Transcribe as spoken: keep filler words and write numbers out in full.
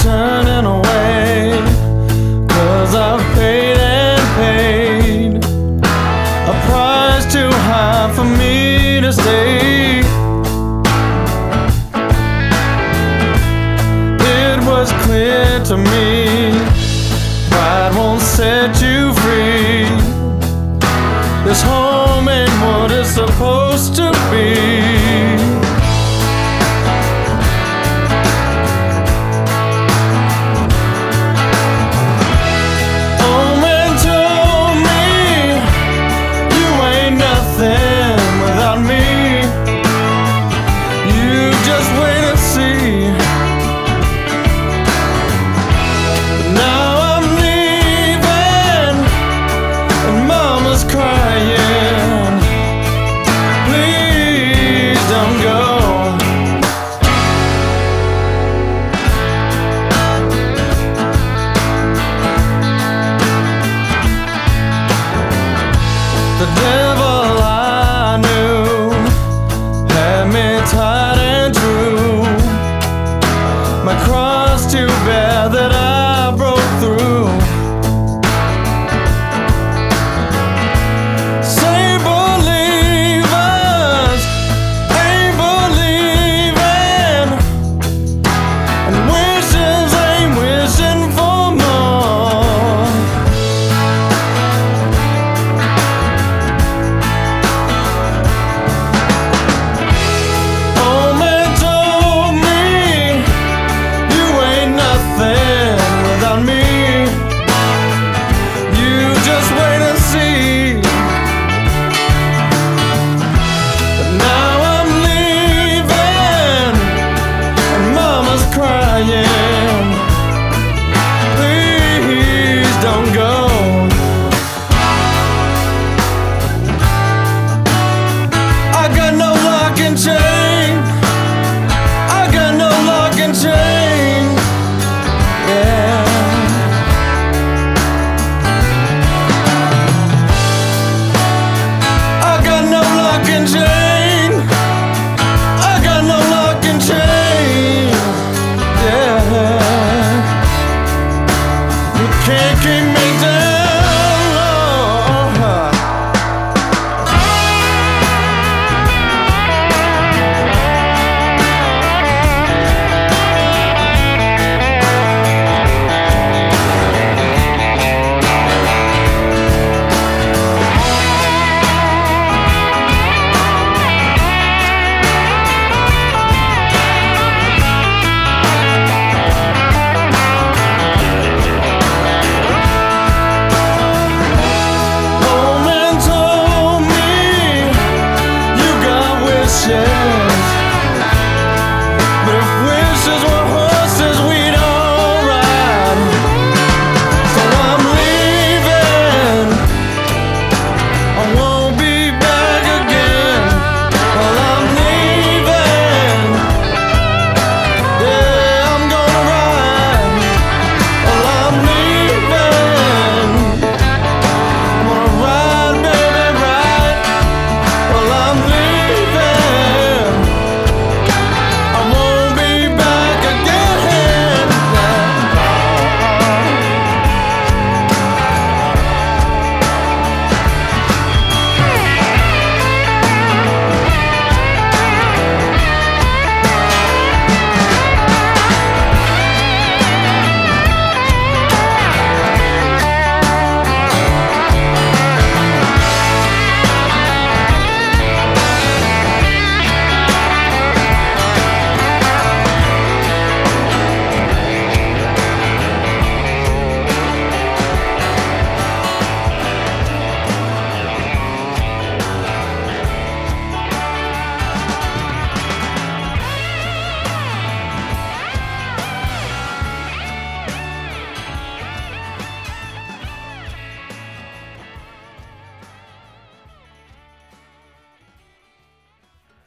turning away, 'cause I've paid and paid a price too high for me to stay. It was clear to me pride won't set you free. This home ain't what it's supposed to be. The devil I knew had me tight and true. My cross too bad that I broke through. Say believers ain't believing, and wishes ain't wishing for more. Please don't go. I got no lock and chain. I got no lock and chain. Yeah. I got no lock and chain. I got no lock and chain. Yeah. You can't keep me